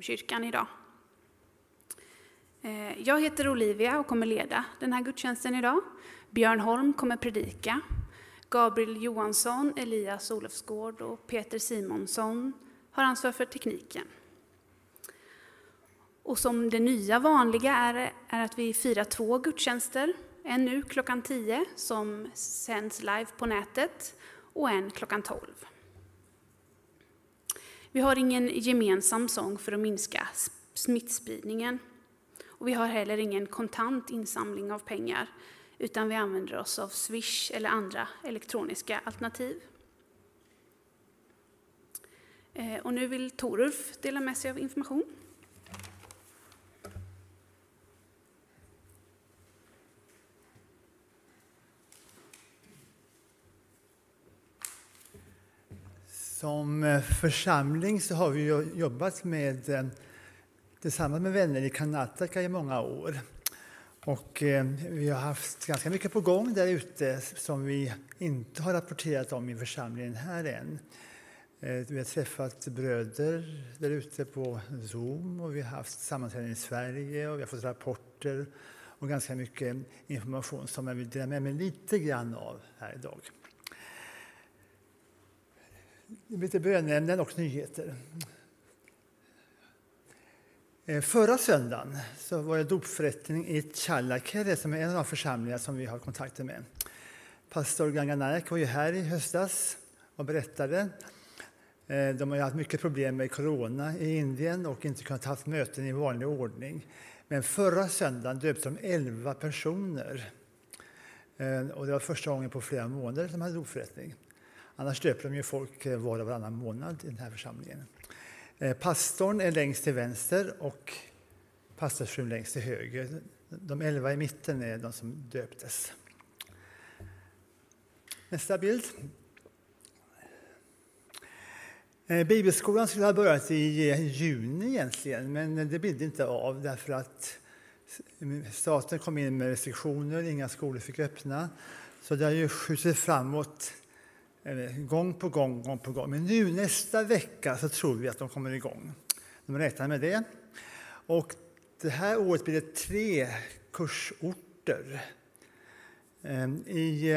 kyrkan idag. Jag heter Olivia och kommer leda den här gudstjänsten idag. Björn Holm kommer predika. Gabriel Johansson, Elias Olofsgård och Peter Simonsson har ansvar för tekniken. Och som det nya vanliga är att vi firar 2 gudstjänster. En nu klockan 10 som sänds live på nätet och en klockan 12. Vi har ingen gemensam sång för att minska smittspridningen. Och vi har heller ingen kontant insamling av pengar, utan vi använder oss av Swish eller andra elektroniska alternativ. Och nu vill Torulf dela med sig av information. Som församling så har vi jobbat tillsammans med vänner i Karnataka i många år. Och vi har haft ganska mycket på gång där ute som vi inte har rapporterat om i församlingen här än. Vi har träffat bröder där ute på Zoom och vi har haft sammanträden i Sverige och vi har fått rapporter och ganska mycket information som jag vill dela med mig lite grann av här idag. Lite bönämnen och nyheter. Förra söndagen så var det dopförrättning i Challakere som är en av de församlingar som vi har kontakter med. Pastor Ganganayak var ju här i höstas och berättade. De har ju haft mycket problem med corona i Indien och inte kunnat ha möten i vanlig ordning. Men förra söndagen döpte de 11 personer. Och det var första gången på flera månader som de hade dopförrättning. Annars döper de ju folk var och varannan månad i den här församlingen. Pastorn är längst till vänster och pastorsfrun längst till höger. De 11 i mitten är de som döptes. Nästa bild. Bibelskolan skulle ha börjat i juni egentligen, men det blev inte av därför att staten kom in med restriktioner, inga skolor fick öppna. Så det har ju skjutit framåt gång på gång. Men nu nästa vecka så tror vi att de kommer igång. De räknar med det. Och det här året blir det 3 kursorter. I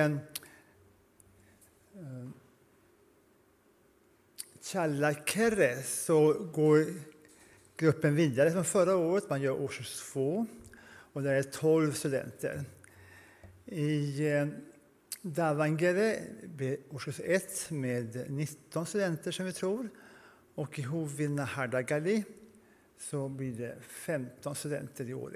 Challakere så går gruppen vidare från förra året. Man gör årskurs 2 och där är 12 studenter. I Davangere blir årskurs 1 med 19 studenter som vi tror. Och i Hovina-Hardagali så blir det 15 studenter i år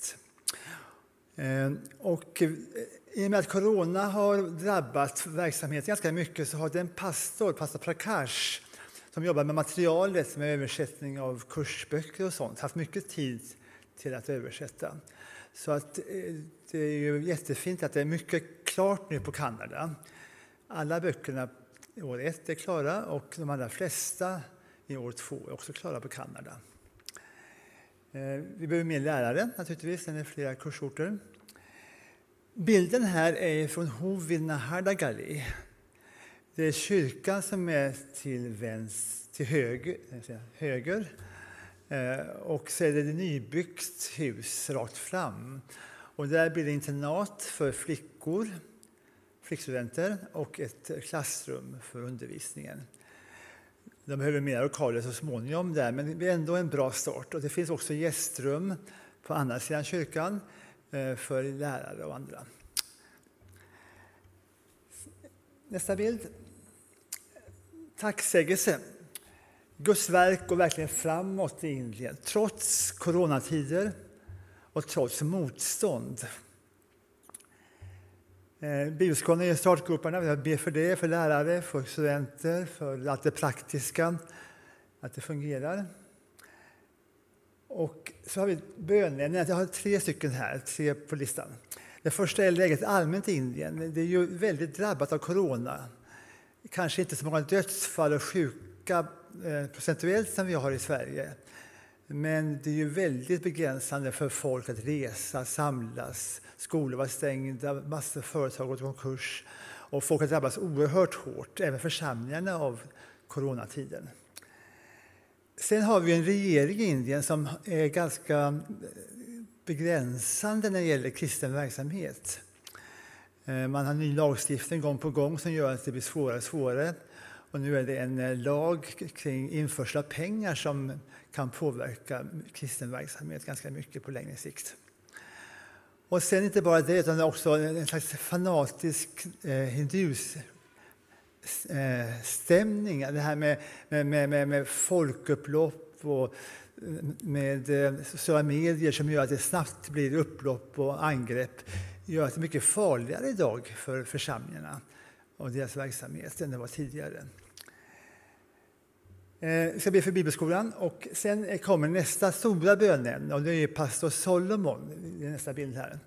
1. Och i och med att corona har drabbat verksamheten ganska mycket så har den pastor Prakash, som jobbar med materialet med översättning av kursböcker och sånt, haft mycket tid till att översätta. Så att det är ju jättefint att det är mycket klart nu på Kanada. Alla böckerna i år 1 är klara och de allra flesta i år 2 är också klara på Kanada. Vi behöver mer lärare naturligtvis, det är flera kursorter. Bilden här är från Hovina-Hardagali. Det är kyrkan som är till höger. Och så är det ett nybyggt hus rakt fram. Och där blir det internat för flickstudenter och ett klassrum för undervisningen. De behöver mer lokaler så småningom där, men det är ändå en bra start. Och det finns också gästrum på andra sidan kyrkan för lärare och andra. Nästa bild. Tacksägelse. Guds verk går verkligen framåt i Indien, trots coronatider och trots motstånd. Bibelskolan är startgrupperna, vi ber för det, för lärare, för studenter, för allt det praktiska, att det fungerar. Och så har vi bönämnen, jag har 3 stycken här, 3 på listan. Det första är läget allmänt i Indien. Det är ju väldigt drabbat av corona. Kanske inte så många dödsfall och sjuka procentuellt som vi har i Sverige. Men det är ju väldigt begränsande för folk att resa, samlas. Skolor var stängda, massor av företag gått i konkurs. Och folk har drabbats oerhört hårt, även församlingarna, av coronatiden. Sen har vi en regering i Indien som är ganska begränsande när det gäller kristen verksamhet. Man har ny lagstiftning gång på gång som gör att det blir svårare och svårare. Och nu är det en lag kring införsel av pengar som kan påverka kristen verksamhet ganska mycket på längre sikt. Och sen inte bara det, utan också en slags fanatisk hindusstämning. Det här med folkupplopp och med sociala medier som gör att det snabbt blir upplopp och angrepp. Gör att det är mycket farligare idag för församlingarna och deras verksamhet än det var tidigare. Vi ska be för Bibelskolan och sen kommer nästa stora bönämne och det är pastor Solomon. Det är nästa bild här.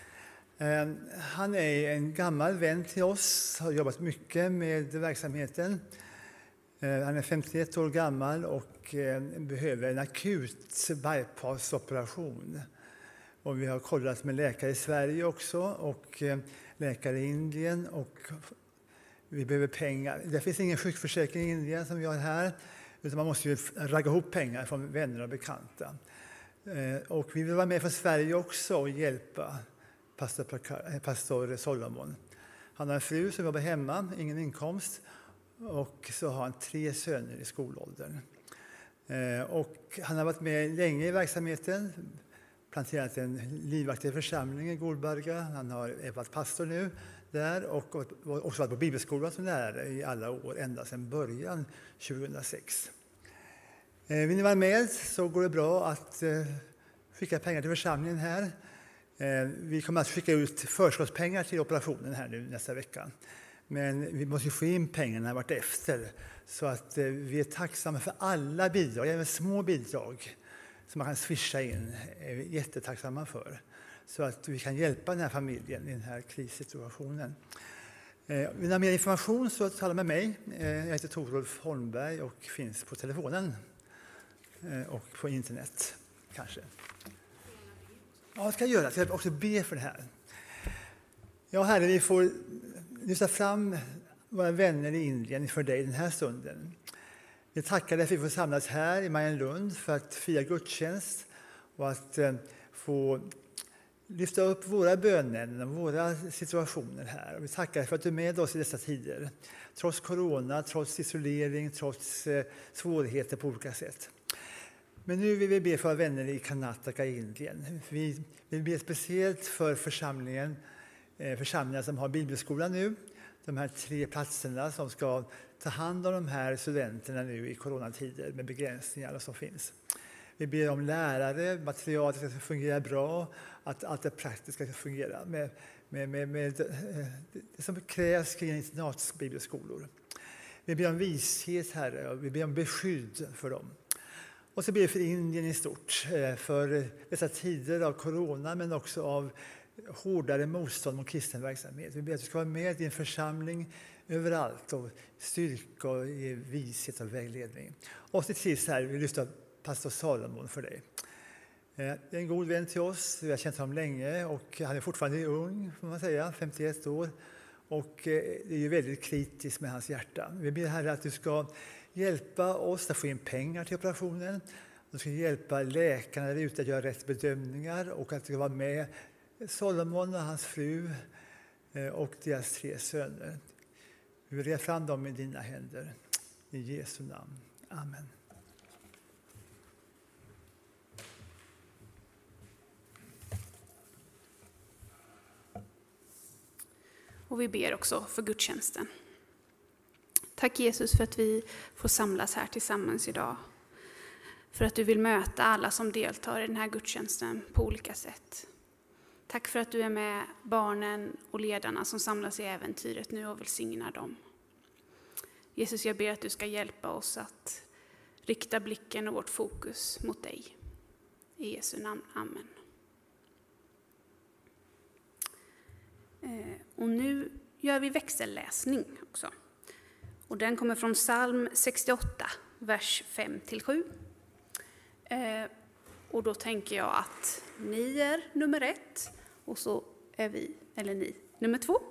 Han är en gammal vän till oss, har jobbat mycket med verksamheten. Han är 51 år gammal och behöver en akut bypassoperation. Och vi har kollat med läkare i Sverige också och läkare i Indien och vi behöver pengar. Det finns ingen sjukförsäkring i Indien som vi har här, utan man måste ju ragga ihop pengar från vänner och bekanta. Och vi vill vara med från Sverige också och hjälpa pastor Solomon. Han har en fru som jobbar hemma, ingen inkomst, och så har han 3 söner i skolåldern. Och han har varit med länge i verksamheten, planterat en livaktig församling i Golberga. Han har varit pastor nu där och också varit på bibelskolan som lärare i alla år, ända sedan början 2006. Vill ni vara med så går det bra att skicka pengar till församlingen här. Vi kommer att skicka ut förskottspengar till operationen här nu nästa vecka. Men vi måste få in pengarna vart efter så att vi är tacksamma för alla bidrag, även små bidrag som man kan swisha in, är vi jättetacksamma för. Så att vi kan hjälpa den här familjen i den här krissituationen. Vill ni ha mer information så tala med mig. Jag heter Torolf Holmberg och finns på telefonen och på internet kanske. Ja, jag ska göra. Jag ska också be för det här. Ja, Herre, vi får lyfta fram våra vänner i Indien för dig den här stunden. Vi tackar dig för att vi får samlas här i Marienlund för att fira gudstjänst och att få lyfta upp våra bönen och våra situationer här. Och vi tackar dig för att du är med oss i dessa tider. Trots corona, trots isolering, trots svårigheter på olika sätt. Men nu vill vi be för våra vänner i Karnataka i Indien. Vi vill be speciellt för församlingar som har bibelskolan nu. De här 3 platserna som ska ta hand om de här studenterna nu i coronatider med begränsningar som finns. Vi ber om lärare, materialet ska fungera bra, att allt det praktiska ska fungera med det som krävs kring internatsbibelskolor. Vi ber om vishet, Herre, och vi ber om beskydd för dem. Och så ber vi för Indien i stort, för dessa tider av corona men också av hårdare motstånd mot kristen verksamhet. Vi ber att du ska vara med i din församling överallt och styrka och ge vishet och vägledning. Och till sist här vill vi lyfta pastor Solomon för dig. Det är en god vän till oss, vi har känt honom länge och han är fortfarande ung, får man säga, 51 år. Och det är ju väldigt kritiskt med hans hjärta. Vi ber Herre att du ska hjälpa oss att få in pengar till operationen. Du ska hjälpa läkarna där ute att göra rätt bedömningar och att du ska vara med Solomon och hans fru och deras 3 söner. Vi vill ge fram dem i dina händer. I Jesu namn. Amen. Och vi ber också för gudstjänsten. Tack Jesus för att vi får samlas här tillsammans idag. För att du vill möta alla som deltar i den här gudstjänsten på olika sätt. Tack för att du är med barnen och ledarna som samlas i äventyret nu och välsignar dem. Jesus, jag ber att du ska hjälpa oss att rikta blicken och vårt fokus mot dig. I Jesu namn, amen. Och nu gör vi växelläsning också. Och den kommer från psalm 68, vers 5-7. Och då tänker jag att ni är nummer 1 och så är vi, eller ni, nummer 2.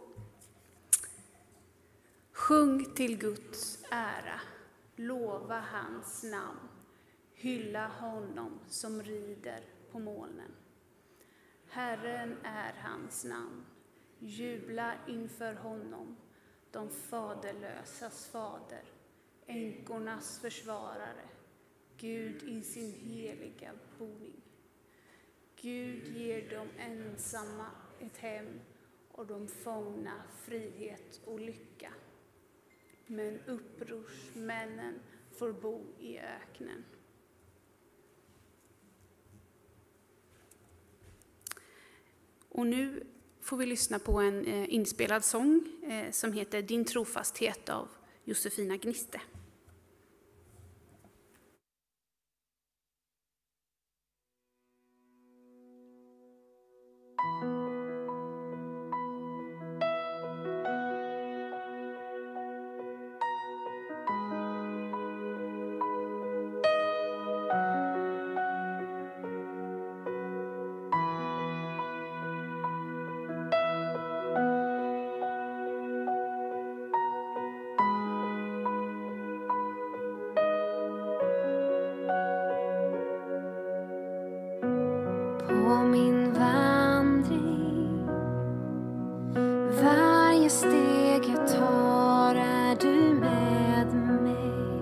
Sjung till Guds ära, lova hans namn. Hylla honom som rider på molnen. Herren är hans namn. Jubla inför honom, de faderlösas fader, änkornas försvarare, Gud i sin heliga boning. Gud ger dem ensamma ett hem och de fångna frihet och lycka. Men upprorsmännen får bo i öknen. Och nu får vi lyssna på en inspelad sång som heter Din trofasthet av Josefina Gniste. På min vandring, varje steg jag tar är du med mig.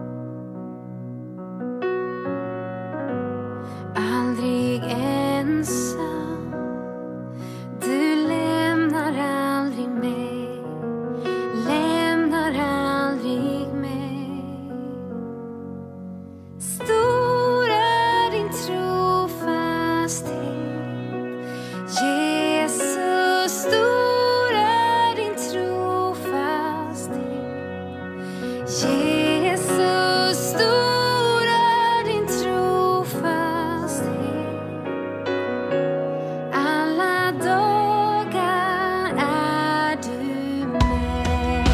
Aldrig ensam, du lämnar aldrig mig, lämnar aldrig mig. Stor är din trofasthet, Jesus, stor är din trofasthet. Jesus, stor är din trofasthet. Alla dagar är du med.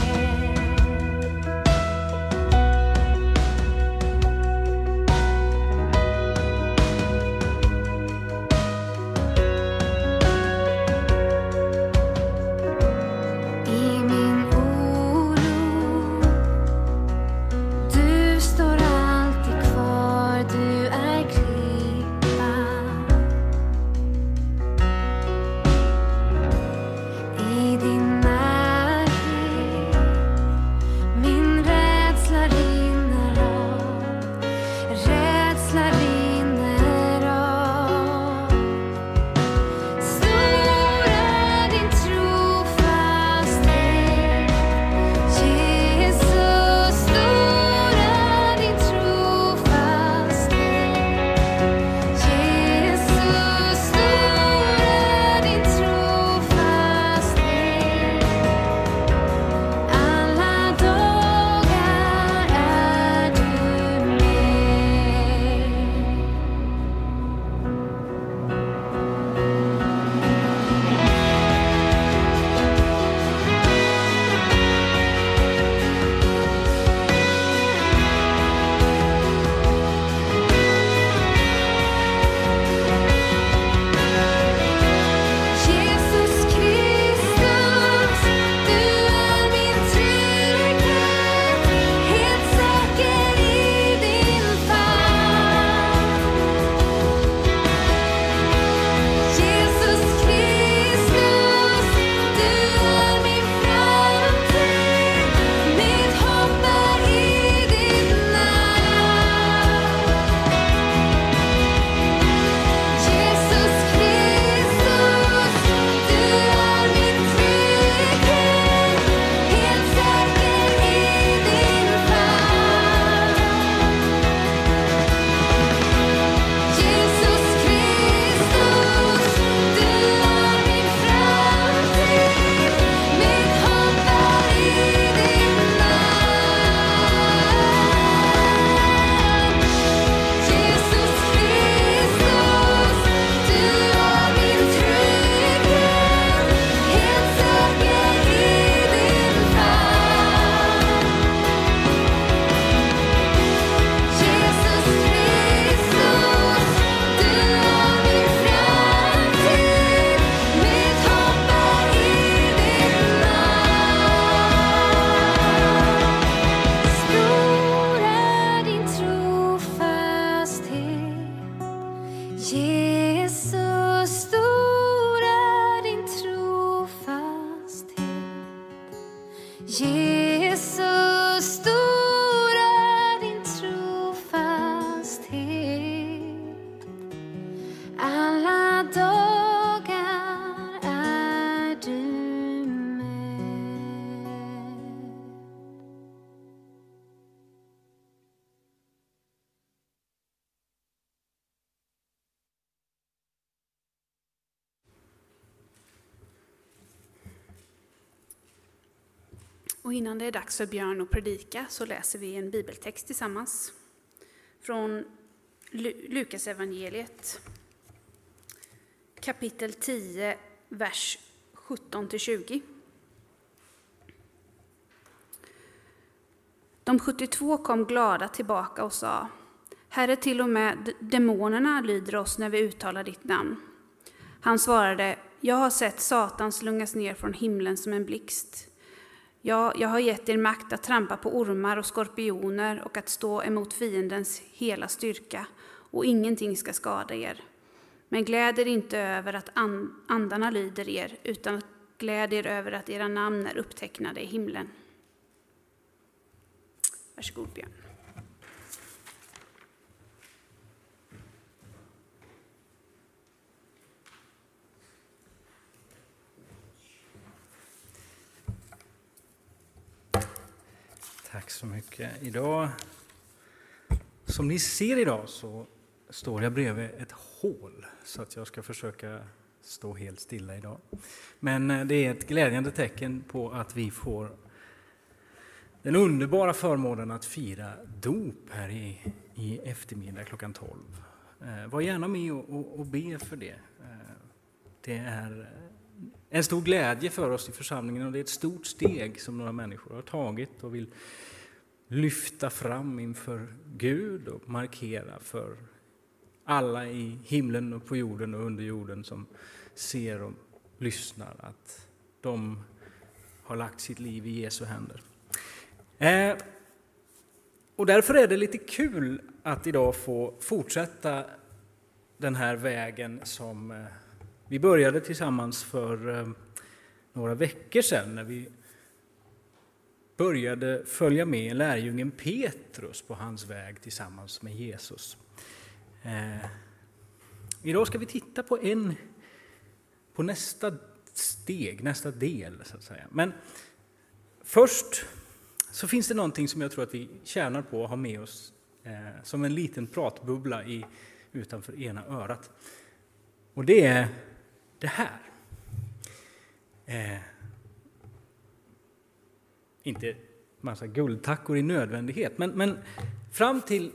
Och innan det är dags för Björn att predika så läser vi en bibeltext tillsammans från Lukas evangeliet, kapitel 10, vers 17-20. De 72 kom glada tillbaka och sa: Herre, till och med demonerna lyder oss när vi uttalar ditt namn. Han svarade: Jag har sett Satan slungas ner från himlen som en blixt. Ja, jag har gett er makt att trampa på ormar och skorpioner och att stå emot fiendens hela styrka, och ingenting ska skada er. Men gläd er inte över att andarna lyder er, utan gläd er över att era namn är upptecknade i himlen. Varsågod, Björn. Tack så mycket. Idag, som ni ser idag, så står jag bredvid ett hål, så att jag ska försöka stå helt stilla idag. Men det är ett glädjande tecken på att vi får den underbara förmånen att fira dop här i eftermiddag klockan 12. Var gärna med och be för det. Det är en stor glädje för oss i församlingen, och det är ett stort steg som några människor har tagit och vill lyfta fram inför Gud och markera för alla i himlen och på jorden och under jorden som ser och lyssnar att de har lagt sitt liv i Jesu händer. Och därför är det lite kul att idag få fortsätta den här vägen som vi började tillsammans för några veckor sedan, när vi började följa med lärjungen Petrus på hans väg tillsammans med Jesus. Idag ska vi titta på nästa steg, nästa del så att säga. Men först så finns det någonting som jag tror att vi tjänar på att ha med oss som en liten pratbubbla utanför ena örat. Och det är det här. Inte massa guldtackor i nödvändighet, men fram till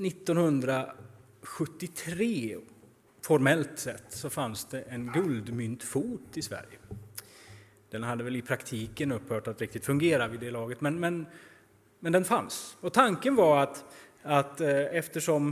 1973 formellt sett så fanns det en guldmyntfot i Sverige. Den hade väl i praktiken upphört att riktigt fungera vid det laget, men den fanns. Och tanken var att eftersom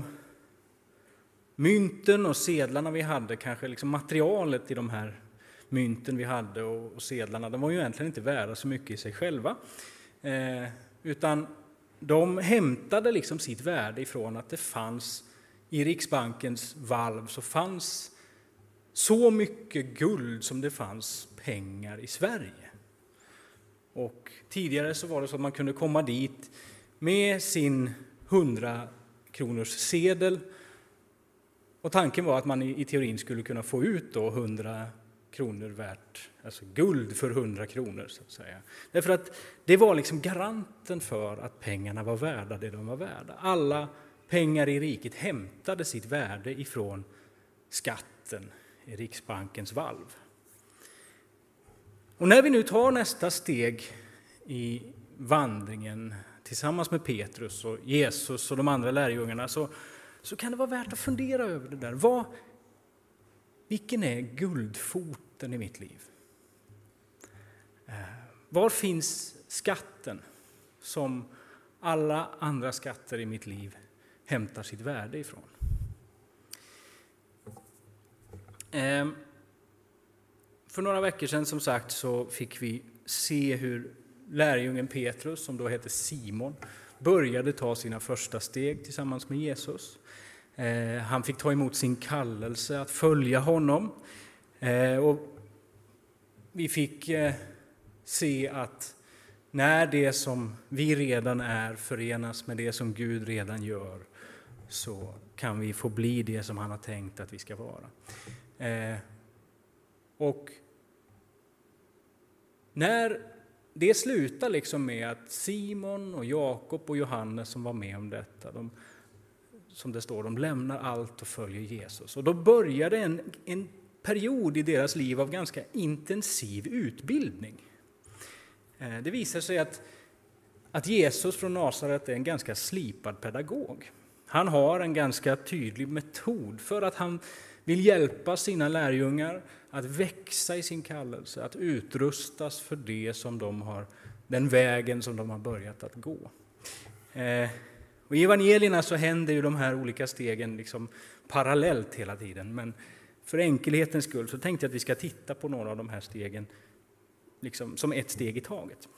mynten och sedlarna vi hade, kanske liksom materialet i de här mynten vi hade och sedlarna, de var ju egentligen inte värda så mycket i sig själva. Utan de hämtade liksom sitt värde ifrån att det fanns i Riksbankens valv så fanns så mycket guld som det fanns pengar i Sverige. Och tidigare så var det så att man kunde komma dit med sin 100-kronors sedel. Och tanken var att man i teorin skulle kunna få ut då 100 kronor värt, alltså guld för 100 kronor så att säga. Därför att det var liksom garanten för att pengarna var värda det de var värda. Alla pengar i riket hämtade sitt värde ifrån skatten i Riksbankens valv. Och när vi nu tar nästa steg i vandringen tillsammans med Petrus och Jesus och de andra lärjungarna så kan det vara värt att fundera över det där. Vilken är guldfoten i mitt liv? Var finns skatten som alla andra skatter i mitt liv hämtar sitt värde ifrån? För några veckor sedan som sagt så fick vi se hur lärjungen Petrus, som då heter Simon, började ta sina första steg tillsammans med Jesus. Han fick ta emot sin kallelse att följa honom. Och vi fick se att när det som vi redan är förenas med det som Gud redan gör, så kan vi få bli det som han har tänkt att vi ska vara. Och när det slutar liksom med att Simon och Jakob och Johannes som var med om detta, som det står, de lämnar allt och följer Jesus. Och då började en period i deras liv av ganska intensiv utbildning. Det visar sig att Jesus från Nasaret är en ganska slipad pedagog. Han har en ganska tydlig metod för att han vill hjälpa sina lärjungar att växa i sin kallelse, att utrustas för det som de har, den vägen som de har börjat att gå. Och i evangelierna så händer ju de här olika stegen liksom parallellt hela tiden, men för enkelhetens skull så tänkte jag att vi ska titta på några av de här stegen liksom som ett steg i taget.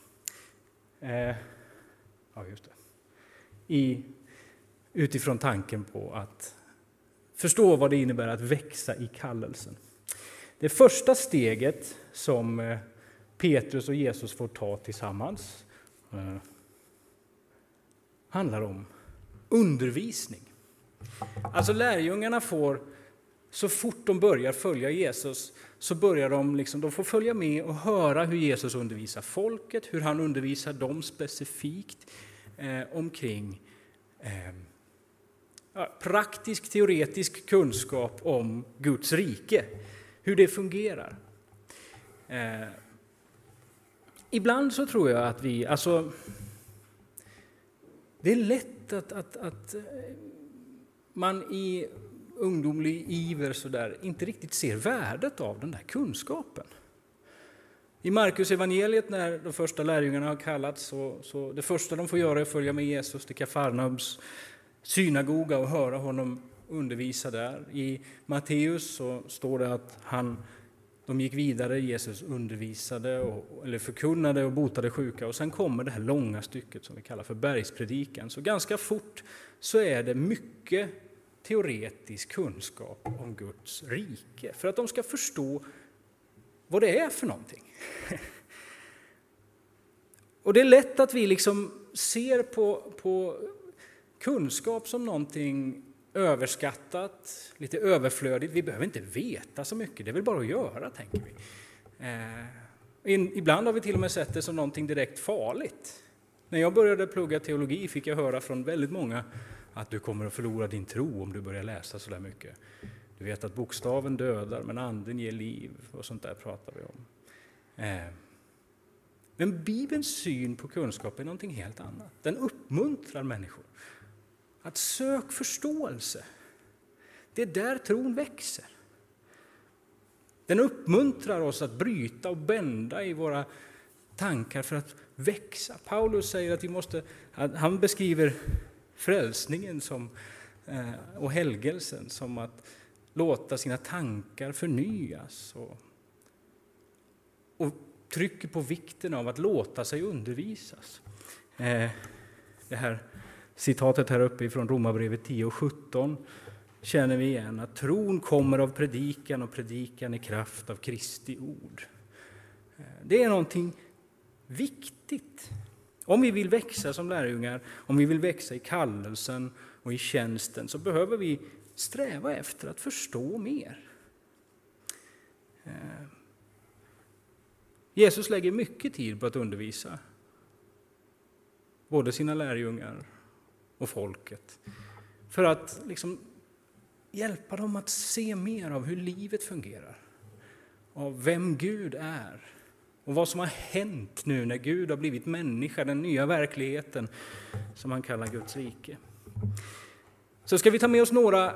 Ja, just det. Utifrån tanken på att förstå vad det innebär att växa i kallelsen. Det första steget som Petrus och Jesus får ta tillsammans handlar om undervisning. Alltså lärjungarna får, så fort de börjar följa Jesus, så börjar de får följa med och höra hur Jesus undervisar folket, hur han undervisar dem specifikt omkring praktisk, teoretisk kunskap om Guds rike, hur det fungerar. Ibland så tror jag att det är lätt att man i ungdomlig iver så där inte riktigt ser värdet av den där kunskapen. I Markus evangeliet när de första lärjungarna har kallats så det första de får göra är att följa med Jesus till Kafarnaums synagoga och höra honom undervisa där. I Matteus så står det att de gick vidare, Jesus undervisade eller förkunnade och botade sjuka, och sen kommer det här långa stycket som vi kallar för bergspredikan. Så ganska fort så är det mycket teoretisk kunskap om Guds rike för att de ska förstå vad det är för någonting. Och det är lätt att vi liksom ser på kunskap som någonting överskattat, lite överflödigt. Vi behöver inte veta så mycket, det är väl bara att göra, tänker vi. Ibland har vi till och med sett det som någonting direkt farligt. När jag började plugga teologi fick jag höra från väldigt många att du kommer att förlora din tro om du börjar läsa så där mycket. Du vet att bokstaven dödar men anden ger liv, och sånt där pratar vi om. Men Bibelns syn på kunskap är någonting helt annat. Den uppmuntrar människor att söka förståelse. Det är där tron växer. Den uppmuntrar oss att bryta och bända i våra tankar för att växa. Paulus säger att han beskriver frälsningen och helgelsen som att låta sina tankar förnyas och trycker på vikten av att låta sig undervisas. Det här citatet här uppe från Romarbrevet 10:17 känner vi igen, att tron kommer av predikan och predikan i kraft av Kristi ord. Det är någonting viktigt. Om vi vill växa som lärjungar, om vi vill växa i kallelsen och i tjänsten, så behöver vi sträva efter att förstå mer. Jesus lägger mycket tid på att undervisa både sina lärjungar och folket, för att liksom hjälpa dem att se mer av hur livet fungerar, av vem Gud är och vad som har hänt nu när Gud har blivit människa, den nya verkligheten som han kallar Guds rike. Så ska vi ta med oss några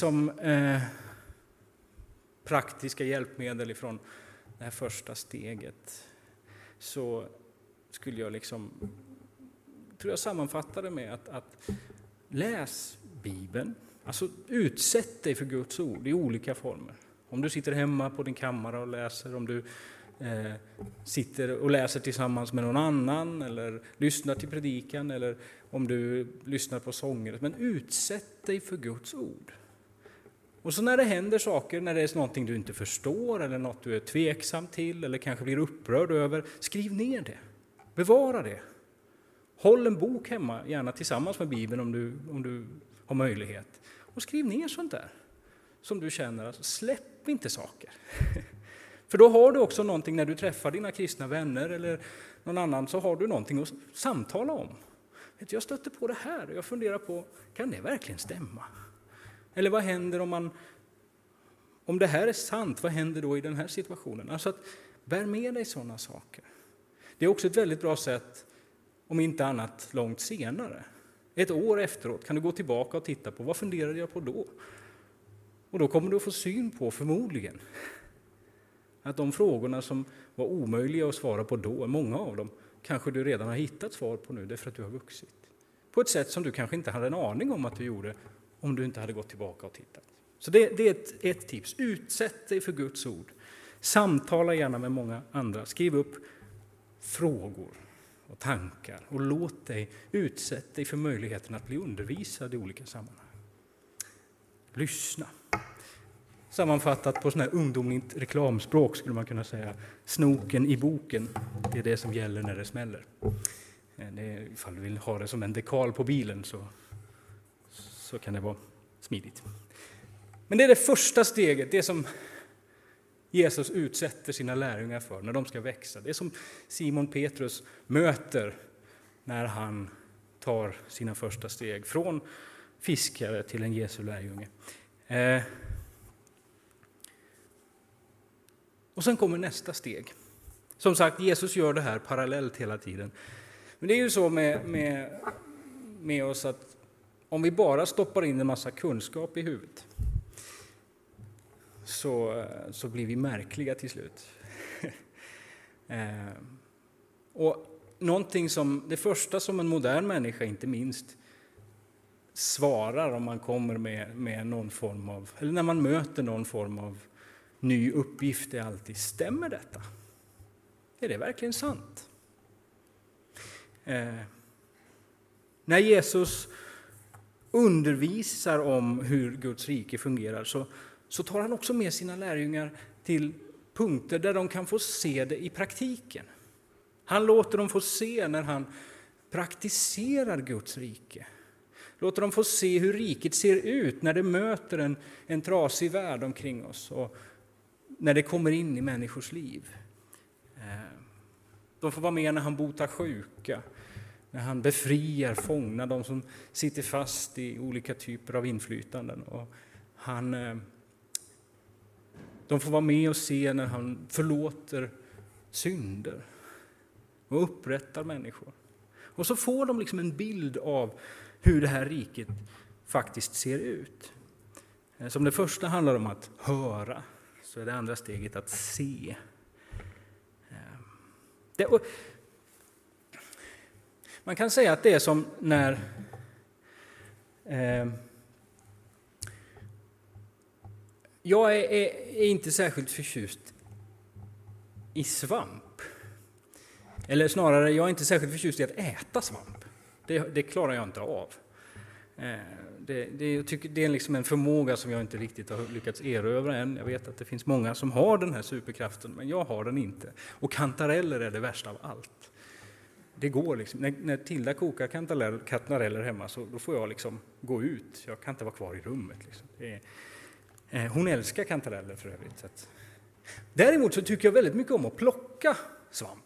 praktiska hjälpmedel ifrån det här första steget, så skulle jag tror jag sammanfattar det med att läs Bibeln. Alltså utsätt dig för Guds ord i olika former. Om du sitter hemma på din kammare och läser, om du sitter och läser tillsammans med någon annan, eller lyssnar till predikan, eller om du lyssnar på sånger. Men utsätt dig för Guds ord. Och så när det händer saker, när det är någonting du inte förstår eller något du är tveksam till eller kanske blir upprörd över, skriv ner det. Bevara det. Håll en bok hemma, gärna tillsammans med Bibeln om du har möjlighet. Och skriv ner sånt där som du känner. Alltså, släpp inte saker. För då har du också någonting när du träffar dina kristna vänner eller någon annan, så har du någonting att samtala om. Jag stötte på det här och jag funderar på, kan det verkligen stämma? Eller vad händer om det här är sant, vad händer då i den här situationen? Alltså att bär med dig sådana saker. Det är också ett väldigt bra sätt, om inte annat långt senare. Ett år efteråt kan du gå tillbaka och titta på vad funderade jag på då? Och då kommer du att få syn på, förmodligen, att de frågorna som var omöjliga att svara på då, många av dem kanske du redan har hittat svar på nu därför att du har vuxit. På ett sätt som du kanske inte hade en aning om att du gjorde om du inte hade gått tillbaka och tittat. Så det är ett tips. Utsätt dig för Guds ord. Samtala gärna med många andra. Skriv upp frågor och tankar och låt dig utsätta dig för möjligheten att bli undervisad i olika sammanhang. Lyssna. Sammanfattat på sån här ungdomligt reklamspråk skulle man kunna säga: snoken i boken, det är det som gäller när det smäller. Ifall du vill ha det som en dekal på bilen så kan det vara smidigt. Men det är det första steget, det som Jesus utsätter sina lärjungar för när de ska växa. Det är som Simon Petrus möter när han tar sina första steg från fiskare till en Jesu lärjunge. Och sen kommer nästa steg. Som sagt, Jesus gör det här parallellt hela tiden. Men det är ju så med oss att om vi bara stoppar in en massa kunskap i huvudet så blir vi märkliga till slut. Och det första som en modern människa inte minst svarar om man kommer med någon form av, eller när man möter någon form av ny uppgift är alltid: stämmer detta? Är det verkligen sant? När Jesus undervisar om hur Guds rike fungerar så tar han också med sina lärjungar till punkter där de kan få se det i praktiken. Han låter dem få se när han praktiserar Guds rike. Låter dem få se hur riket ser ut när det möter en trasig värld omkring oss och när det kommer in i människors liv. De får vara med när han botar sjuka, när han befriar fångna, de som sitter fast i olika typer av inflytanden. Och de får vara med och se när han förlåter synder och upprättar människor. Och så får de liksom en bild av hur det här riket faktiskt ser ut. Som det första handlar om att höra, så är det andra steget att se. Man kan säga att det är som när jag är inte särskilt förtjust i svamp. Eller snarare, jag är inte särskilt förtjust i att äta svamp. Det klarar jag inte av. Jag tycker det är liksom en förmåga som jag inte riktigt har lyckats erövra än. Jag vet att det finns många som har den här superkraften, men jag har den inte. Och kantareller är det värsta av allt. Det går liksom. När Tilda kokar kantareller hemma så då får jag liksom gå ut. Jag kan inte vara kvar i rummet. Liksom. Hon älskar kantareller för övrigt. Så att. Däremot så tycker jag väldigt mycket om att plocka svamp.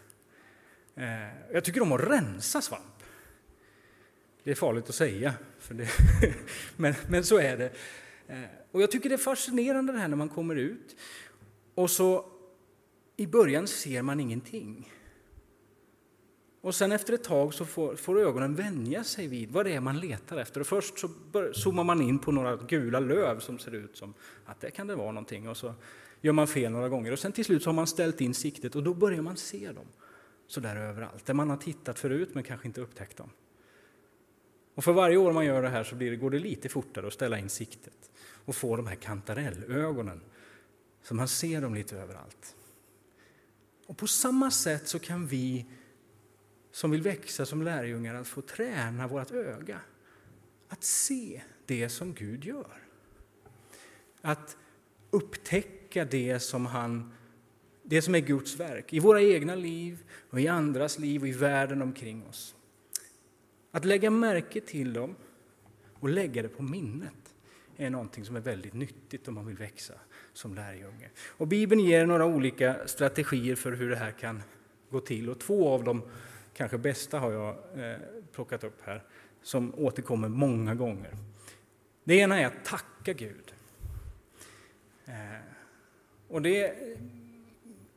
Jag tycker om att rensa svamp. Det är farligt att säga, men så är det. Och jag tycker det är fascinerande det här när man kommer ut. Och så i början ser man ingenting. Och sen efter ett tag så får ögonen vänja sig vid vad det är man letar efter. Och först så zoomar man in på några gula löv som ser ut som att det kan det vara någonting. Och så gör man fel några gånger. Och sen till slut så har man ställt in siktet och då börjar man se dem. Så där överallt. Där man har tittat förut men kanske inte upptäckt dem. Och för varje år man gör det här så går det lite fortare att ställa in siktet. Och få de här kantarellögonen. Så man ser dem lite överallt. Och på samma sätt så kan vi som vill växa som lärjungar att få träna vårt öga. Att se det som Gud gör. Att upptäcka det som är Guds verk. I våra egna liv och i andras liv och i världen omkring oss. Att lägga märke till dem och lägga det på minnet är någonting som är väldigt nyttigt om man vill växa som lärjunge. Och Bibeln ger några olika strategier för hur det här kan gå till. Och 2 av dem, kanske bästa, har jag plockat upp här, som återkommer många gånger. Det ena är att tacka Gud. Och det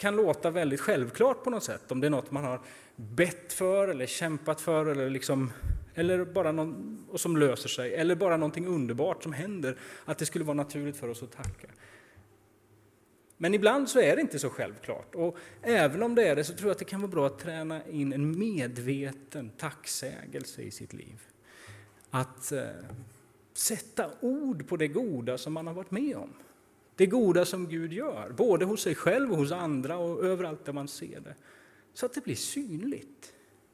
kan låta väldigt självklart på något sätt. Om det är något man har bett för eller kämpat för eller bara någon, och som löser sig. Eller bara någonting underbart som händer. Att det skulle vara naturligt för oss att tacka. Men ibland så är det inte så självklart. Och även om det är det så tror jag att det kan vara bra att träna in en medveten tacksägelse i sitt liv. Att sätta ord på det goda som man har varit med om. Det goda som Gud gör, både hos sig själv och hos andra och överallt där man ser det. Så att det blir synligt.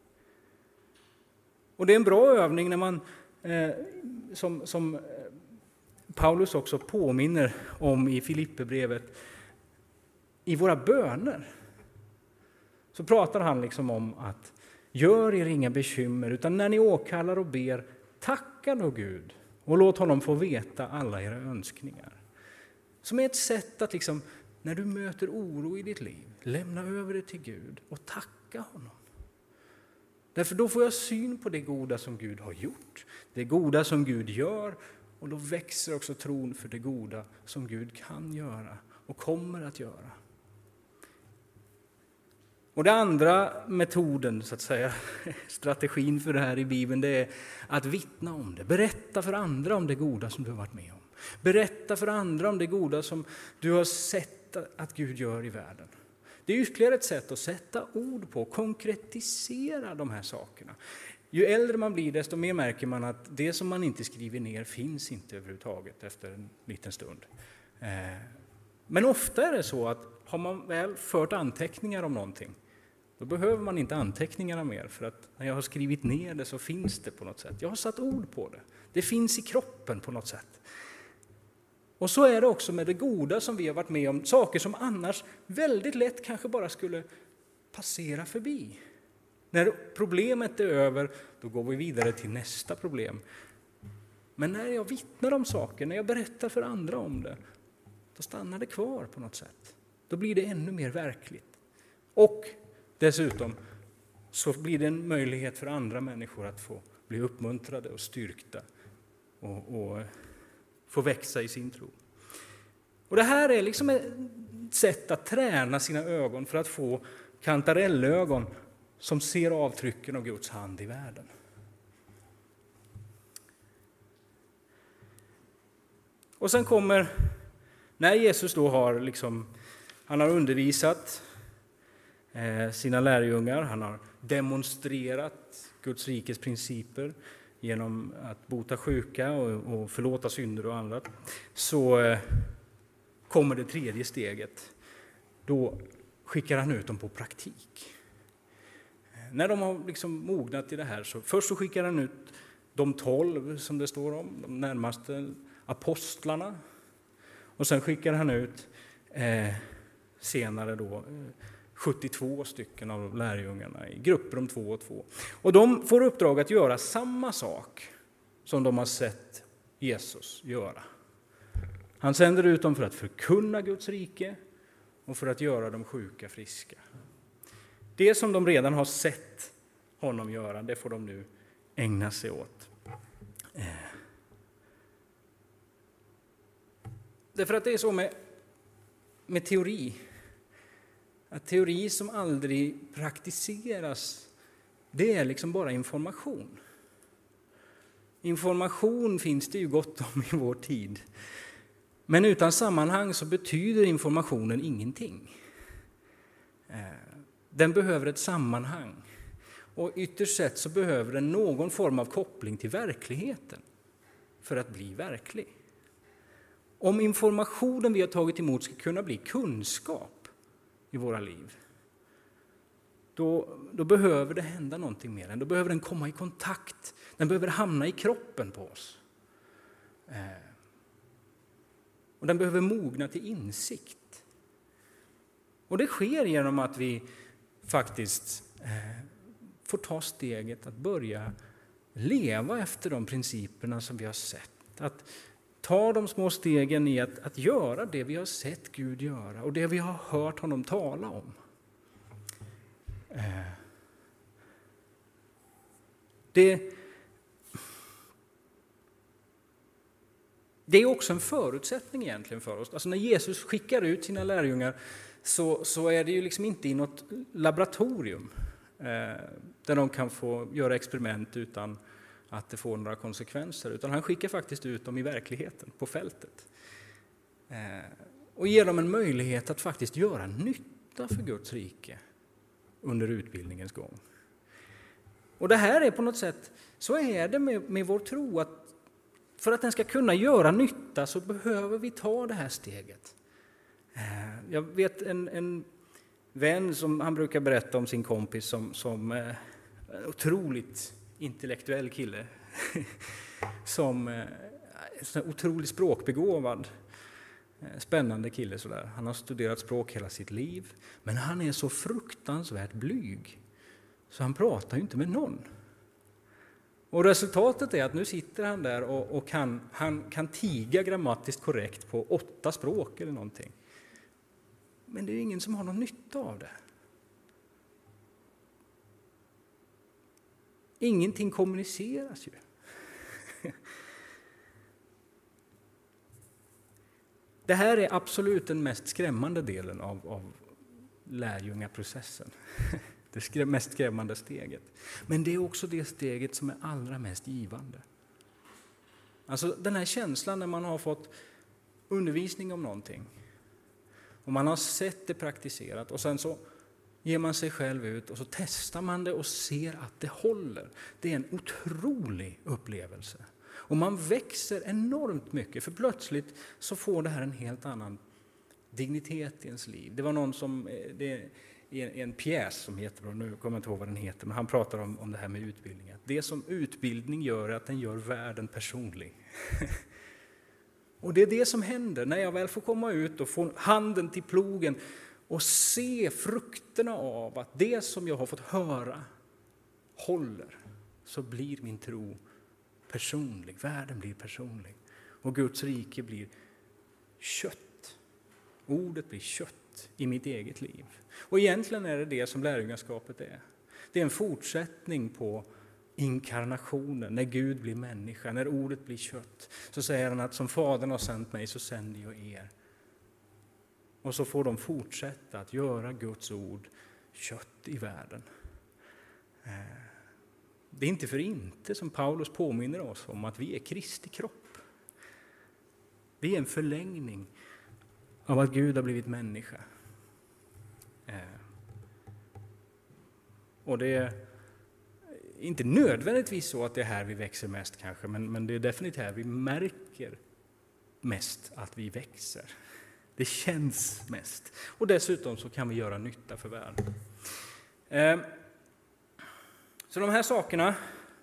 Och det är en bra övning när man, som Paulus också påminner om i Filipperbrevet, i våra böner. Så pratar han liksom om att gör er inga bekymmer, utan när ni åkallar och ber, tacka då Gud och låt honom få veta alla era önskningar. Som är ett sätt att liksom, när du möter oro i ditt liv, lämna över det till Gud och tacka honom. Därför då får jag syn på det goda som Gud har gjort, det goda som Gud gör, och då växer också tron för det goda som Gud kan göra och kommer att göra. Och den andra metoden, så att säga, strategin för det här i Bibeln, det är att vittna om det. Berätta för andra om det goda som du har varit med om. Berätta för andra om det goda som du har sett att Gud gör i världen. Det är ytterligare ett sätt att sätta ord på, konkretisera de här sakerna. Ju äldre man blir, desto mer märker man att det som man inte skriver ner finns inte överhuvudtaget efter en liten stund. Men ofta är det så att har man väl fört anteckningar om någonting, då behöver man inte anteckningarna mer, för att när jag har skrivit ner det så finns det på något sätt. Jag har satt ord på det. Det finns i kroppen på något sätt. Och så är det också med det goda som vi har varit med om. Saker som annars väldigt lätt kanske bara skulle passera förbi. När problemet är över, då går vi vidare till nästa problem. Men när jag vittnar om saker, när jag berättar för andra om det, då stannar det kvar på något sätt. Då blir det ännu mer verkligt. Och dessutom så blir det en möjlighet för andra människor att få bli uppmuntrade och styrkta och få växa i sin tro. Och det här är liksom ett sätt att träna sina ögon för att få kantarellögon som ser avtrycken av Guds hand i världen. Och sen kommer, när Jesus då har han har undervisat sina lärjungar, han har demonstrerat Guds rikes principer genom att bota sjuka och förlåta synder och annat, så kommer det tredje steget. Då skickar han ut dem på praktik. När de har mognat i det här, så först så skickar han ut de 12 som det står om, de närmaste apostlarna. Och sen skickar han ut senare då 72 stycken av lärjungarna i grupper om 2 och 2. Och de får uppdrag att göra samma sak som de har sett Jesus göra. Han sänder ut dem för att förkunna Guds rike och för att göra de sjuka friska. Det som de redan har sett honom göra, det får de nu ägna sig åt. Därför att det är så med teori. Att teori som aldrig praktiseras, det är bara information. Information finns det ju gott om i vår tid. Men utan sammanhang så betyder informationen ingenting. Den behöver ett sammanhang. Och ytterst sett så behöver den någon form av koppling till verkligheten för att bli verklig. Om informationen vi har tagit emot ska kunna bli kunskap i våra liv, då behöver det hända någonting mer. Då behöver den komma i kontakt. Den behöver hamna i kroppen på oss. Och den behöver mogna till insikt. Och det sker genom att vi faktiskt får ta steget att börja leva efter de principerna som vi har sett. Att ta de små stegen i att göra det vi har sett Gud göra och det vi har hört honom tala om. Det är också en förutsättning egentligen för oss. Alltså när Jesus skickar ut sina lärjungar så är det ju liksom inte i något laboratorium där de kan få göra experiment utan att det får några konsekvenser, utan han skickar faktiskt ut dem i verkligheten, på fältet. Och ger dem en möjlighet att faktiskt göra nytta för Guds rike under utbildningens gång. Och det här är på något sätt, så är det med vår tro, att för att den ska kunna göra nytta så behöver vi ta det här steget. Jag vet en vän som han brukar berätta om sin kompis som en otroligt intellektuell kille, som otroligt språkbegåvad, spännande kille sådär. Han har studerat språk hela sitt liv, men han är så fruktansvärt blyg så han pratar ju inte med någon. Och resultatet är att nu sitter han där och han kan tiga grammatiskt korrekt på 8 språk eller någonting. Men det är ingen som har någon nytta av det. Ingenting kommuniceras ju. Det här är absolut den mest skrämmande delen av lärjungaprocessen. Det mest skrämmande steget. Men det är också det steget som är allra mest givande. Alltså den här känslan när man har fått undervisning om någonting. Och man har sett det praktiserat och sen så ger man sig själv ut och så testar man det och ser att det håller. Det är en otrolig upplevelse. Och man växer enormt mycket, för plötsligt så får det här en helt annan dignitet i ens liv. Det var någon som, det är en pjäs som heter, och nu kommer jag inte ihåg vad den heter, men han pratar om det här med utbildning. Det som utbildning gör är att den gör världen personlig. Och det är det som händer när jag väl får komma ut och få handen till plogen och se frukterna av att det som jag har fått höra håller, så blir min tro personlig. Världen blir personlig. Och Guds rike blir kött. Ordet blir kött i mitt eget liv. Och egentligen är det som lärjungaskapet är. Det är en fortsättning på inkarnationen, när Gud blir människa, när ordet blir kött. Så säger han att som Fadern har sänt mig så sänder jag er. Och så får de fortsätta att göra Guds ord kött i världen. Det är inte för inte som Paulus påminner oss om att vi är Kristi kropp. Vi är en förlängning av att Gud har blivit människa. Och det är inte nödvändigtvis så att det är här vi växer mest kanske, men det är definitivt här vi märker mest att vi växer. Det känns mest. Och dessutom så kan vi göra nytta för världen. Så de här sakerna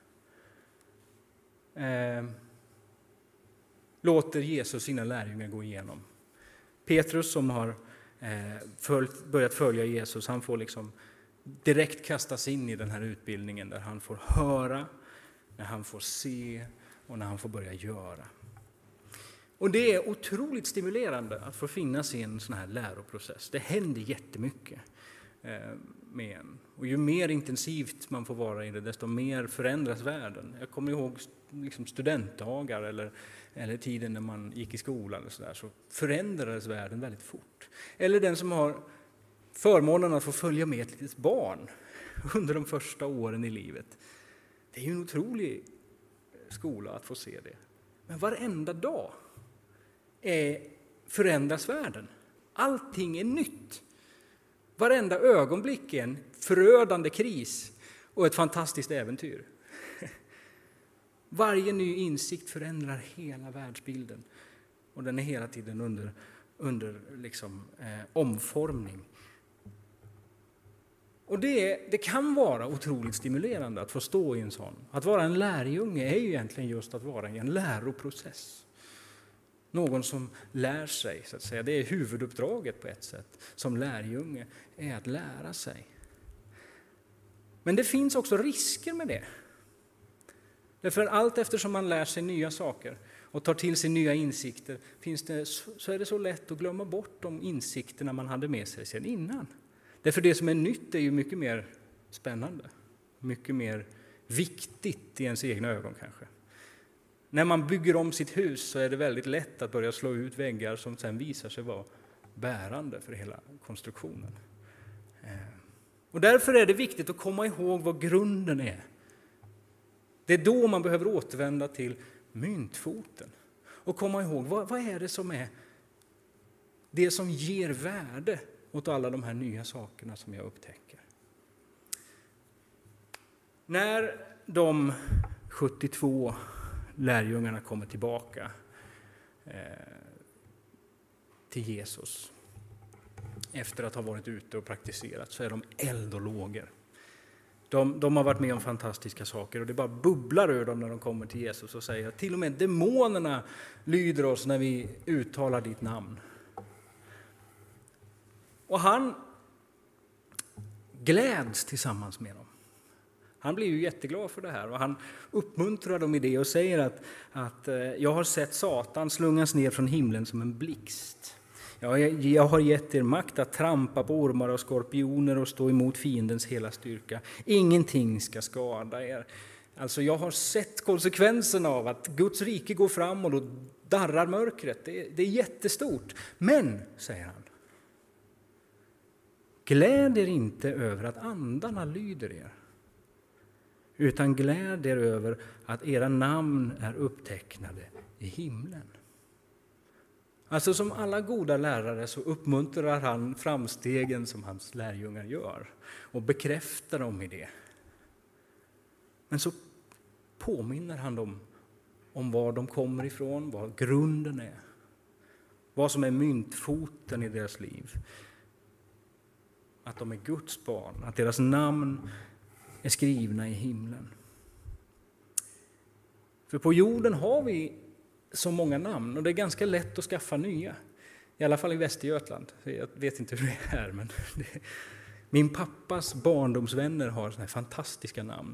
låter Jesus sina lärjungar gå igenom. Petrus som har börjat följa Jesus, han får liksom direkt kastas in i den här utbildningen där han får höra, när han får se och när han får börja göra. Och det är otroligt stimulerande att få finnas i en sån här läroprocess. Det händer jättemycket med en. Och ju mer intensivt man får vara i det, desto mer förändras världen. Jag kommer ihåg liksom studentdagar eller tiden när man gick i skolan och så förändrades världen väldigt fort. Eller den som har förmånen att få följa med ett litet barn under de första åren i livet. Det är ju en otrolig skola att få se det. Men varenda dag förändras världen. Allting är nytt. Varenda ögonblick är en förödande kris och ett fantastiskt äventyr. Varje ny insikt förändrar hela världsbilden. Och den är hela tiden under omformning. Och det kan vara otroligt stimulerande att få stå i en sån. Att vara en lärjunge är ju egentligen just att vara i en läroprocess. Någon som lär sig, så att säga. Det är huvuduppdraget på ett sätt. Som lärjunge är att lära sig. Men det finns också risker med det. Därför allt eftersom man lär sig nya saker och tar till sig nya insikter så är det så lätt att glömma bort de insikterna man hade med sig sedan innan. Därför det som är nytt är ju mycket mer spännande. Mycket mer viktigt i ens egna ögon kanske. När man bygger om sitt hus så är det väldigt lätt att börja slå ut väggar som sen visar sig vara bärande för hela konstruktionen. Och därför är det viktigt att komma ihåg vad grunden är. Det är då man behöver återvända till myntfoten och komma ihåg vad är det som är det som ger värde åt alla de här nya sakerna som jag upptäcker. När de 72 lärjungarna kommer tillbaka till Jesus efter att ha varit ute och praktiserat, så är de eld och lågor. De har varit med om fantastiska saker och det bara bubblar ur dem när de kommer till Jesus och säger att till och med demonerna lyder oss när vi uttalar ditt namn. Och han gläds tillsammans med dem. Han blir ju jätteglad för det här och han uppmuntrar dem i det och säger att jag har sett Satan slungas ner från himlen som en blixt. Jag har gett er makt att trampa på ormar och skorpioner och stå emot fiendens hela styrka. Ingenting ska skada er. Alltså jag har sett konsekvenserna av att Guds rike går fram och då darrar mörkret. Det är jättestort. Men, säger han, gläd er inte över att andarna lyder er, utan gläd er över att era namn är upptecknade i himlen. Alltså som alla goda lärare så uppmuntrar han framstegen som hans lärjungar gör och bekräftar dem i det. Men så påminner han dem om var de kommer ifrån, vad grunden är, vad som är myntfoten i deras liv. Att de är Guds barn, att deras namn är skrivna i himlen. För på jorden har vi så många namn och det är ganska lätt att skaffa nya. I alla fall i Västergötland. Jag vet inte hur det är här, men min pappas barndomsvänner har såna här fantastiska namn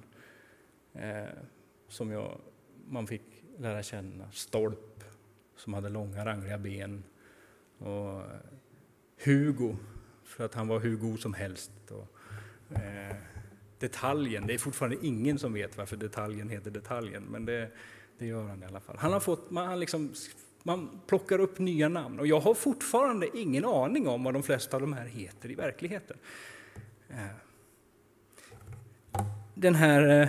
som man fick lära känna. Stolp, som hade långa rangliga ben, och Hugo, för att han var hur god som helst. Och Detaljen, det är fortfarande ingen som vet varför Detaljen heter Detaljen, men det gör han i alla fall. Man plockar upp nya namn och jag har fortfarande ingen aning om vad de flesta av de här heter i verkligheten. Den här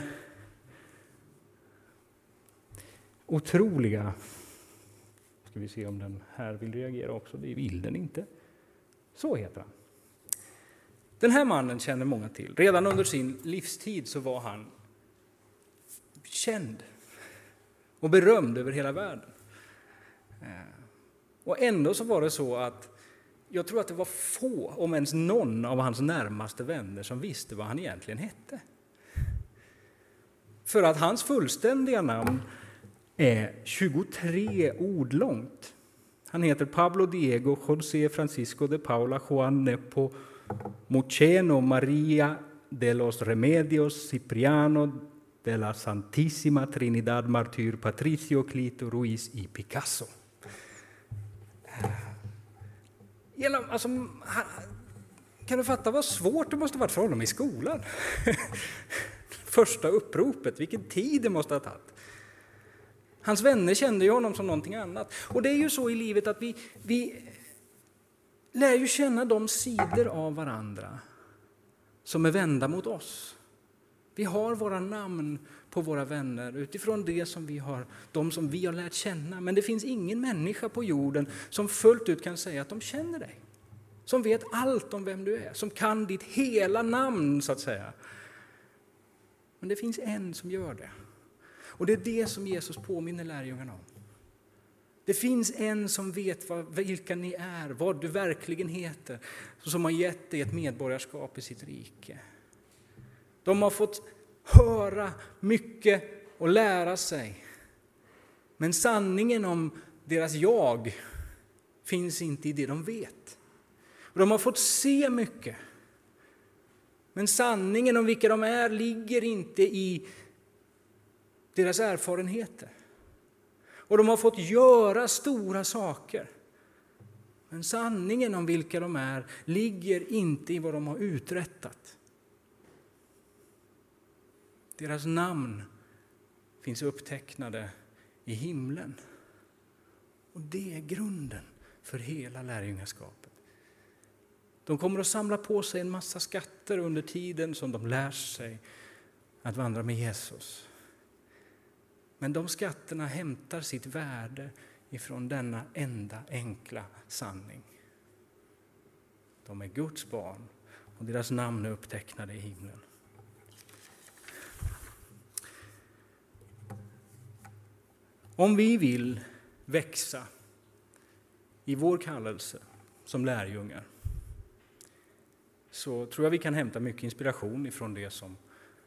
otroliga, ska vi se om den här vill reagera också, det vill den inte. Så heter han. Den här mannen känner många till. Redan under sin livstid så var han känd och berömd över hela världen. Och ändå så var det så att jag tror att det var få, om ens någon av hans närmaste vänner som visste vad han egentligen hette. För att hans fullständiga namn är 23 ord långt. Han heter Pablo Diego José Francisco de Paula Juan Nepo Mucheno María de los Remedios Cipriano de la Santísima Trinidad Martyr Patricio Clito Ruiz y Picasso. Kan du fatta vad svårt det måste ha varit för honom i skolan? Första uppropet, vilken tid det måste ha tagit. Hans vänner kände ju honom som någonting annat. Och det är ju så i livet att vi lär ju känna de sidor av varandra som är vända mot oss. Vi har våra namn på våra vänner utifrån det som de som vi har lärt känna. Men det finns ingen människa på jorden som fullt ut kan säga att de känner dig. Som vet allt om vem du är, som kan ditt hela namn så att säga. Men det finns en som gör det. Och det är det som Jesus påminner lärjungarna om. Det finns en som vet vilka ni är, vad du verkligen heter, som har gett dig ett medborgarskap i sitt rike. De har fått höra mycket och lära sig. Men sanningen om deras jag finns inte i det de vet. Och de har fått se mycket. Men sanningen om vilka de är ligger inte i deras erfarenheter. Och de har fått göra stora saker. Men sanningen om vilka de är ligger inte i vad de har uträttat. Deras namn finns upptecknade i himlen. Och det är grunden för hela lärjungaskapet. De kommer att samla på sig en massa skatter under tiden som de lär sig att vandra med Jesus. Men de skatterna hämtar sitt värde ifrån denna enda enkla sanning. De är Guds barn och deras namn är upptecknade i himlen. Om vi vill växa i vår kallelse som lärjungar så tror jag vi kan hämta mycket inspiration ifrån det som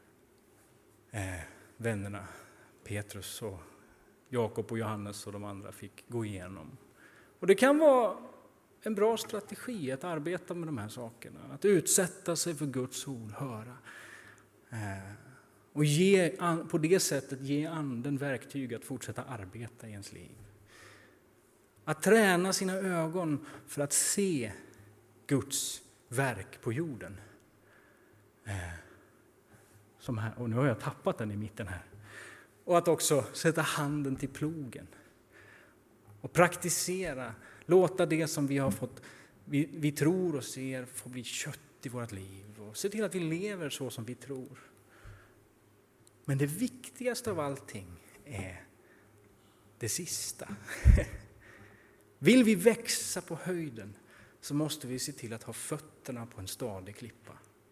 vännerna Petrus och Jakob och Johannes och de andra fick gå igenom. Och det kan vara en bra strategi att arbeta med de här sakerna. Att utsätta sig för Guds ord, höra. Och på det sättet ge anden verktyg att fortsätta arbeta i ens liv. Att träna sina ögon för att se Guds verk på jorden. Som här, och nu har jag tappat den i mitten här. Och att också sätta handen till plogen. Och praktisera, låta det som vi har fått, vi tror och ser få bli kött i vårt liv. Och se till att vi lever så som vi tror. Men det viktigaste av allting är det sista. Vill vi växa på höjden så måste vi se till att ha fötterna på en stadig klippa.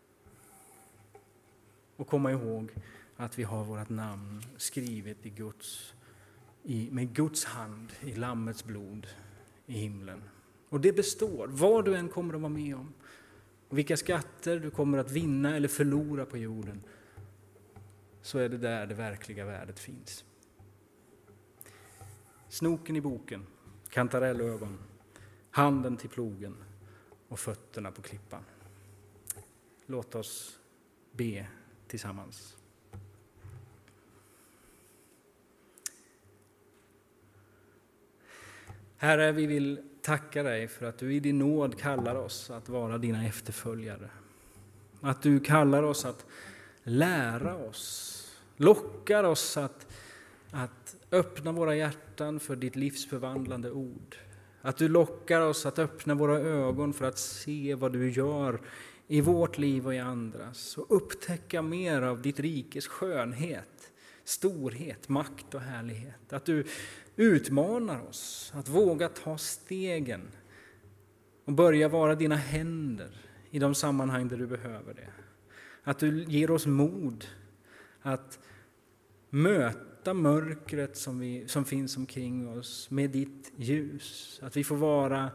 Och komma ihåg att vi har vårt namn skrivet med Guds hand i Lammets blod i himlen. Och det består, vad du än kommer att vara med om. Och vilka skatter du kommer att vinna eller förlora på jorden. Så är det där det verkliga värdet finns. Snoken i boken, kantarellögon, handen till plogen och fötterna på klippan. Låt oss be tillsammans. Herre, vi vill tacka dig för att du i din nåd kallar oss att vara dina efterföljare. Att du kallar oss att lära oss, lockar oss att öppna våra hjärtan för ditt livsförvandlande ord. Att du lockar oss att öppna våra ögon för att se vad du gör i vårt liv och i andras. Och upptäcka mer av ditt rikes skönhet, storhet, makt och härlighet. Att du utmanar oss att våga ta stegen och börja vara dina händer i de sammanhang där du behöver det. Att du ger oss mod att möta mörkret som finns omkring oss med ditt ljus. Att vi får vara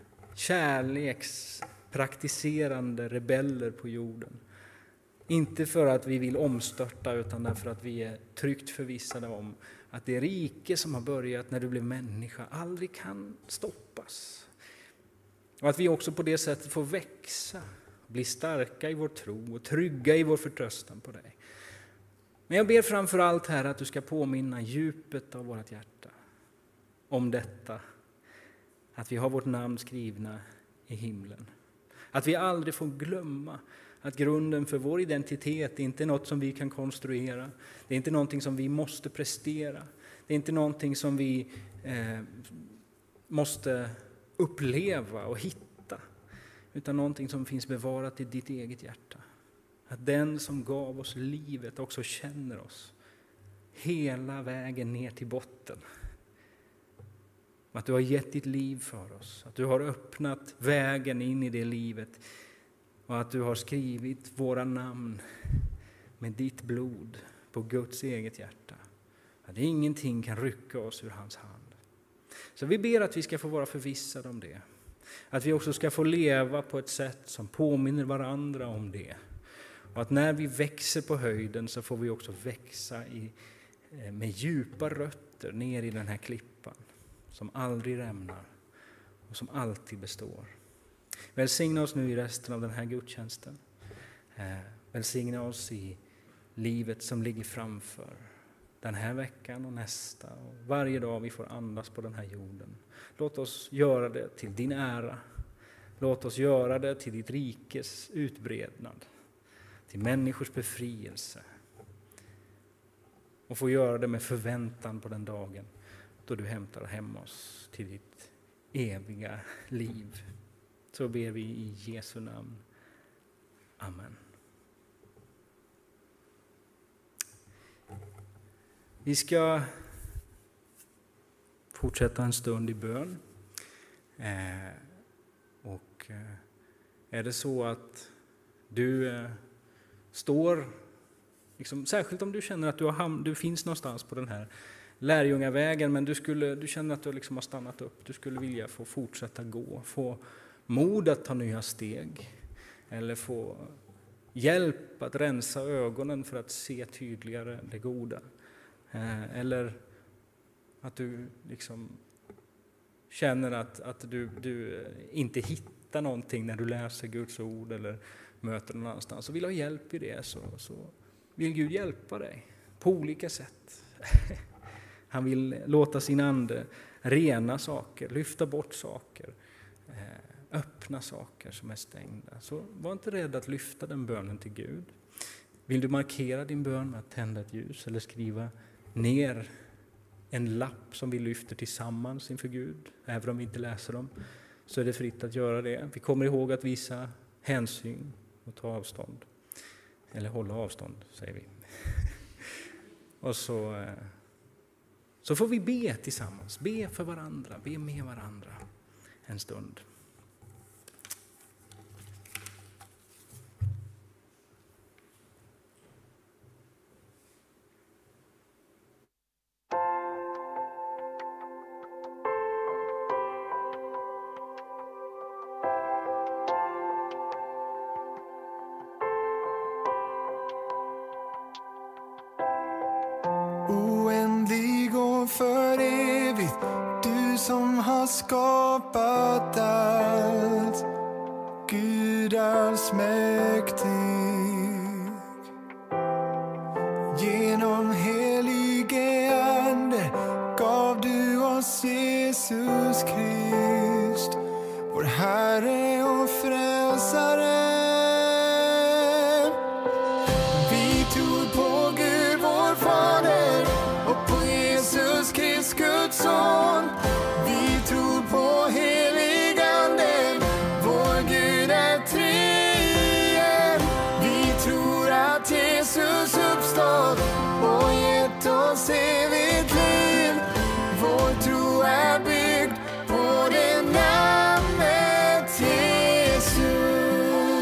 kärlekspraktiserande rebeller på jorden. Inte för att vi vill omstörta utan därför att vi är tryggt förvissade om att det rike som har börjat när du blev människa aldrig kan stoppas. Och att vi också på det sättet får växa, bli starka i vår tro och trygga i vår förtröstan på dig. Men jag ber framför allt här att du ska påminna djupet av vårt hjärta om detta. Att vi har vårt namn skrivna i himlen. Att vi aldrig får glömma att grunden för vår identitet inte är något som vi kan konstruera. Det är inte någonting som vi måste prestera. Det är inte någonting som vi måste uppleva och hitta. Utan någonting som finns bevarat i ditt eget hjärta. Att den som gav oss livet också känner oss hela vägen ner till botten. Att du har gett ditt liv för oss. Att du har öppnat vägen in i det livet. Och att du har skrivit våra namn med ditt blod på Guds eget hjärta. Att ingenting kan rycka oss ur hans hand. Så vi ber att vi ska få vara förvissade om det. Att vi också ska få leva på ett sätt som påminner varandra om det. Och att när vi växer på höjden så får vi också växa med djupa rötter ner i den här klippan. Som aldrig rämnar och som alltid består. Välsigna oss nu i resten av den här gudstjänsten. Välsigna oss i livet som ligger framför. Den här veckan och nästa. Och varje dag vi får andas på den här jorden. Låt oss göra det till din ära. Låt oss göra det till ditt rikes utbrednad. Till människors befrielse. Och få göra det med förväntan på den dagen då du hämtar hem oss till ditt eviga liv. så ber vi i Jesu namn. Amen. Vi ska fortsätta en stund i bön. Och är det så att du står, liksom, särskilt om du känner att du finns någonstans på den här lärjungavägen, men du känner att du liksom har stannat upp, du skulle vilja få fortsätta gå, få mod att ta nya steg, eller få hjälp att rensa ögonen för att se tydligare det goda. Eller att du liksom känner att du inte hittar någonting när du läser Guds ord eller möter någon annanstans och vill ha hjälp i det, så vill Gud hjälpa dig på olika sätt. Han vill låta sin ande rena saker, lyfta bort saker, öppna saker som är stängda. Så var inte rädd att lyfta den bönen till Gud. Vill du markera din bön med att tända ett ljus eller skriva ner en lapp som vi lyfter tillsammans inför Gud, även om vi inte läser dem, så är det fritt att göra det. Vi kommer ihåg att visa hänsyn och ta avstånd. Eller hålla avstånd, säger vi. Och så får vi be tillsammans, be för varandra, be med varandra en stund. Oändlig och för evigt, du som har skapat allt, Gud allsmäktig. Genom helige ande gav du oss Jesus Krist, vår Herre och frälsare. Vi tror på Gud vår Fader och på Jesus Krist Guds son. Vi tror på helig ande, vår Gud är treen. Vi tror att Jesus uppstått och gett oss evigt liv. Vår tro är byggd på det namnet Jesus.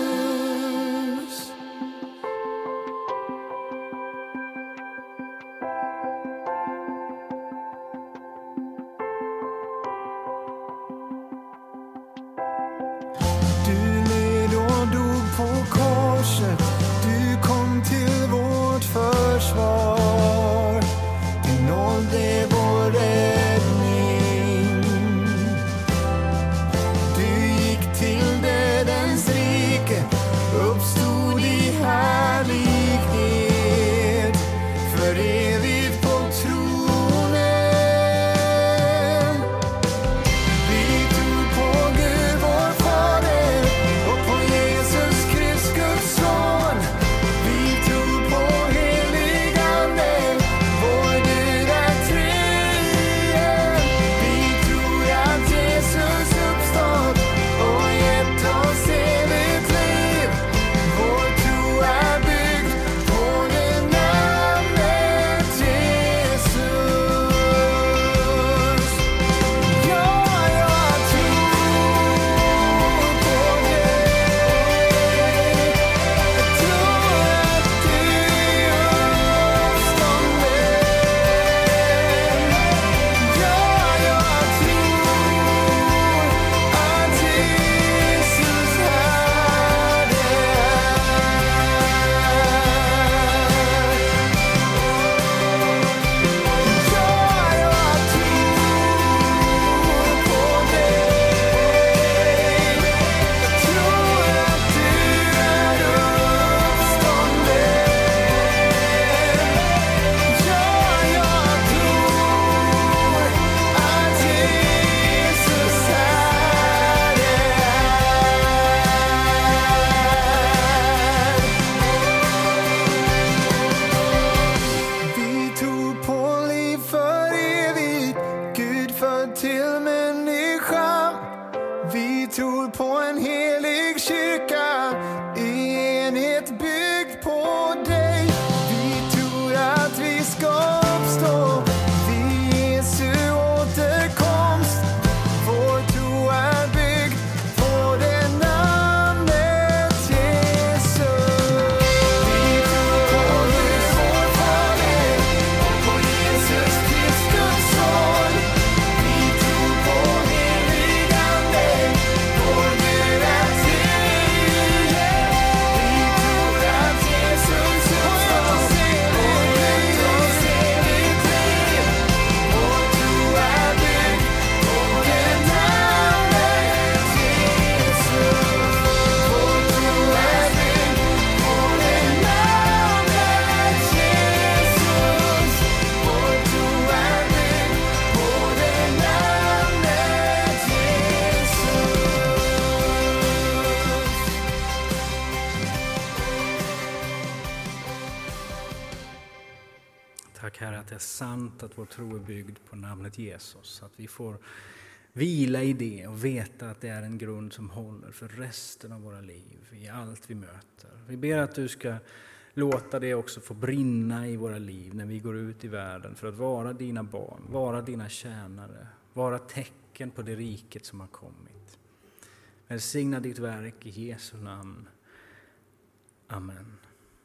Tack Herre att det är sant att vår tro är byggd på namnet Jesus. Att vi får vila i det och veta att det är en grund som håller för resten av våra liv, i allt vi möter. Vi ber att du ska låta det också få brinna i våra liv när vi går ut i världen för att vara dina barn, vara dina tjänare, vara tecken på det riket som har kommit. Välsigna ditt verk i Jesu namn. Amen.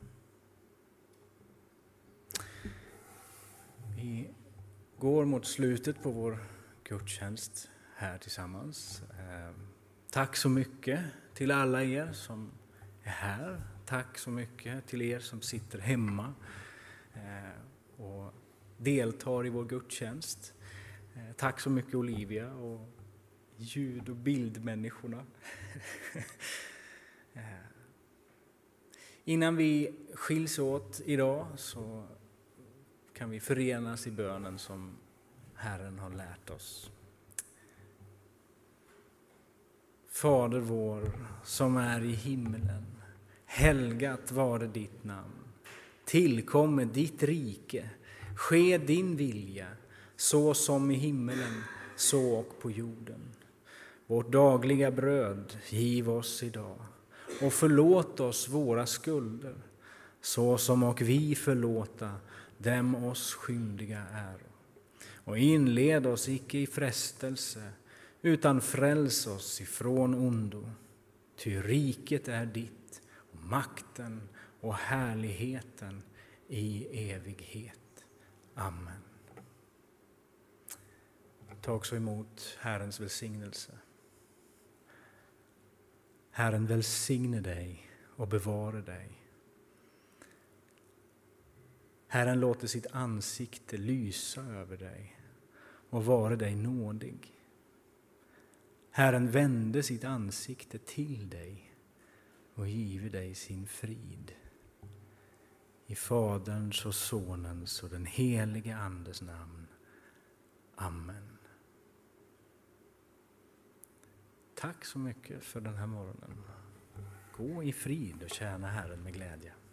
Vi går mot slutet på vår gudstjänst här tillsammans. Tack så mycket till alla er som är här. Tack så mycket till er som sitter hemma och deltar i vår gudstjänst. Tack så mycket Olivia och ljud- och bildmänniskorna. Innan vi skiljs åt idag så kan vi förenas i bönen som Herren har lärt oss. Fader vår som är i himmelen, helgat vare ditt namn. Tillkommer ditt rike, ske din vilja, så som i himmelen, så och på jorden. Vårt dagliga bröd giv oss idag, och förlåt oss våra skulder, så som och vi förlåta dem oss skyldiga är. Och inled oss icke i frestelse, utan fräls oss ifrån ondo. Ty riket är ditt, och makten och härligheten i evighet. Amen. Ta också emot Herrens välsignelse. Herren välsigne dig och bevare dig. Herren låter sitt ansikte lysa över dig och vare dig nådig. Herren vände sitt ansikte till dig och give dig sin frid. I Faderns och Sonens och den helige Andes namn. Amen. Tack så mycket för den här morgonen. Gå i frid och tjäna Herren med glädje.